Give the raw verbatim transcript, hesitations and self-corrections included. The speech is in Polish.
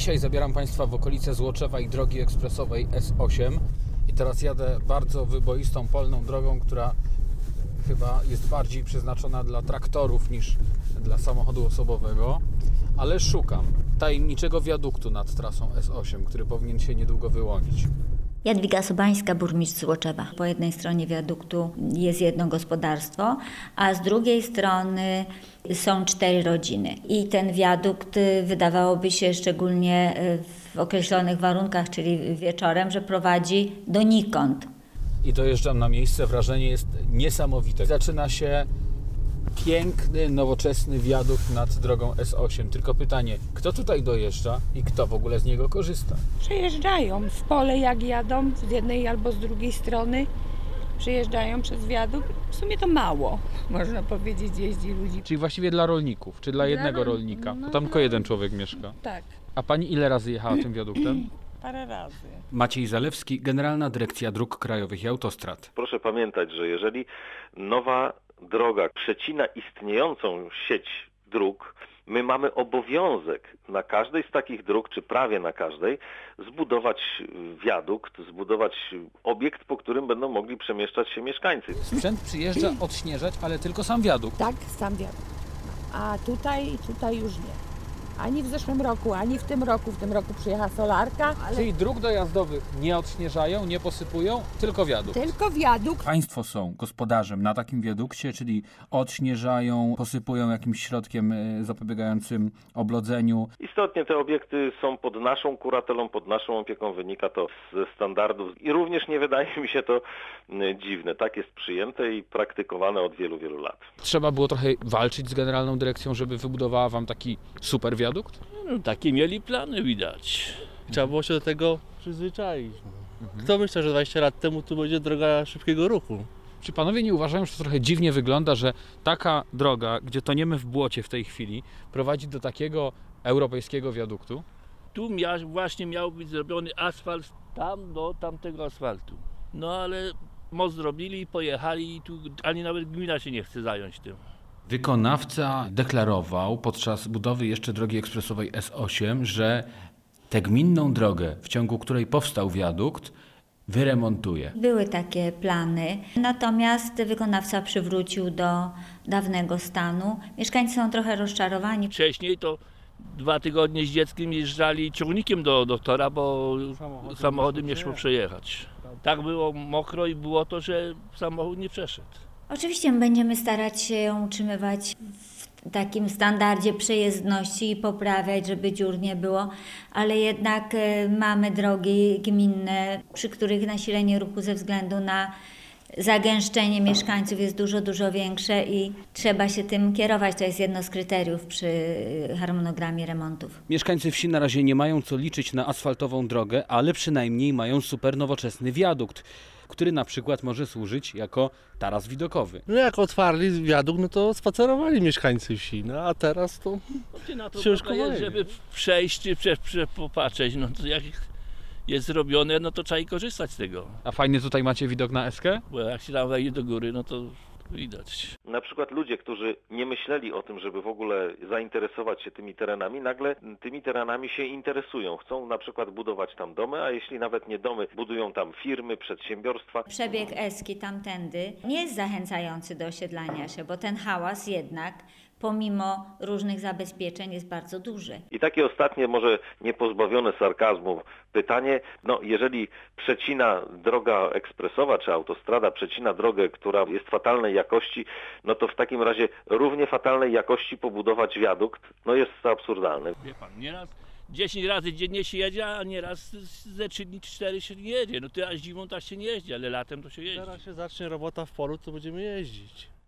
Dzisiaj zabieram Państwa w okolice Złoczewa i drogi ekspresowej S osiem i teraz jadę bardzo wyboistą polną drogą, która chyba jest bardziej przeznaczona dla traktorów niż dla samochodu osobowego, ale szukam tajemniczego wiaduktu nad trasą S osiem, który powinien się niedługo wyłonić. Jadwiga Sobańska, burmistrz Złoczewa. Po jednej stronie wiaduktu jest jedno gospodarstwo, a z drugiej strony są cztery rodziny. I ten wiadukt wydawałoby się szczególnie w określonych warunkach, czyli wieczorem, że prowadzi donikąd. I dojeżdżam na miejsce, wrażenie jest niesamowite. Zaczyna się piękny, nowoczesny wiadukt nad drogą S osiem. Tylko pytanie, kto tutaj dojeżdża i kto w ogóle z niego korzysta? Przejeżdżają w pole, jak jadą z jednej albo z drugiej strony. Przejeżdżają przez wiadukt. W sumie to mało, można powiedzieć, jeździ ludzi. Czyli właściwie dla rolników, czy dla jednego Dla- rolnika? no Bo tam dla- tylko jeden człowiek mieszka. Tak, A pani ile razy jechała tym wiaduktem? parę razy. Maciej Zalewski, Generalna Dyrekcja Dróg Krajowych i Autostrad. Proszę pamiętać, że jeżeli nowa droga przecina istniejącą sieć dróg, my mamy obowiązek na każdej z takich dróg, czy prawie na każdej, zbudować wiadukt, zbudować obiekt, po którym będą mogli przemieszczać się mieszkańcy. Sprzęt przyjeżdża odśnieżać, ale tylko sam wiadukt. Tak, sam wiadukt. A tutaj, tutaj już nie. Ani w zeszłym roku, ani w tym roku. W tym roku przyjechała solarka, ale Czyli dróg dojazdowych nie odśnieżają, nie posypują, tylko wiadukt. tylko wiadukt. Państwo są gospodarzem na takim wiadukcie, czyli odśnieżają, posypują jakimś środkiem y, zapobiegającym oblodzeniu. Istotnie te obiekty są pod naszą kuratelą, pod naszą opieką, wynika to ze standardów i również nie wydaje mi się to y, dziwne. Tak jest przyjęte i praktykowane od wielu, wielu lat. Trzeba było trochę walczyć z Generalną Dyrekcją, żeby wybudowała wam taki super wiadukt? No, takie mieli plany, widać. Trzeba było się do tego przyzwyczaić. Kto myślał, że dwadzieścia lat temu tu będzie droga szybkiego ruchu? Czy panowie nie uważają, że to trochę dziwnie wygląda, że taka droga, gdzie toniemy w błocie w tej chwili, prowadzi do takiego europejskiego wiaduktu? Tu mia właśnie miał być zrobiony asfalt tam do tamtego asfaltu. No ale most zrobili i pojechali i tu ani nawet gmina się nie chce zająć tym. Wykonawca deklarował podczas budowy jeszcze drogi ekspresowej S osiem, że tę gminną drogę, w ciągu której powstał wiadukt, wyremontuje. Były takie plany, natomiast wykonawca przywrócił do dawnego stanu. Mieszkańcy są trochę rozczarowani. Wcześniej to dwa tygodnie z dzieckiem jeżdżali ciągnikiem do doktora, bo samochodem, samochodem nie szło przejechać. Tak było mokro i było to, że samochód nie przeszedł. Oczywiście będziemy starać się ją utrzymywać w takim standardzie przejezdności i poprawiać, żeby dziur nie było, ale jednak e, mamy drogi gminne, przy których nasilenie ruchu ze względu na zagęszczenie mieszkańców jest dużo, dużo większe i trzeba się tym kierować. To jest jedno z kryteriów przy harmonogramie remontów. Mieszkańcy wsi na razie nie mają co liczyć na asfaltową drogę, ale przynajmniej mają super nowoczesny wiadukt, który na przykład może służyć jako taras widokowy. No jak otwarli wiadukt, no to spacerowali mieszkańcy wsi, no a teraz to Na to ciężko jest, jest, żeby przejść czy prze, prze, popatrzeć, no to jak jest zrobione, no to trzeba i korzystać z tego. A fajnie tutaj macie widok na Eskę? Bo jak się tam wejdzie do góry, no to widać. Na przykład ludzie, którzy nie myśleli o tym, żeby w ogóle zainteresować się tymi terenami, nagle tymi terenami się interesują. Chcą na przykład budować tam domy, a jeśli nawet nie domy, budują tam firmy, przedsiębiorstwa. Przebieg Eski tamtędy nie jest zachęcający do osiedlania się, bo ten hałas jednak pomimo różnych zabezpieczeń jest bardzo duży. I takie ostatnie, może niepozbawione sarkazmu pytanie, no jeżeli przecina droga ekspresowa czy autostrada, przecina drogę, która jest fatalnej jakości, no to w takim razie równie fatalnej jakości pobudować wiadukt, no jest to absurdalne. Wie pan, nieraz dziesięć razy dziennie się jedzie, a nieraz ze trzy dni, cztery się nie jedzie. No to a zimą tak się nie jeździ, ale latem to się jeździ. Teraz się zacznie robota w polu, to będziemy jeździć.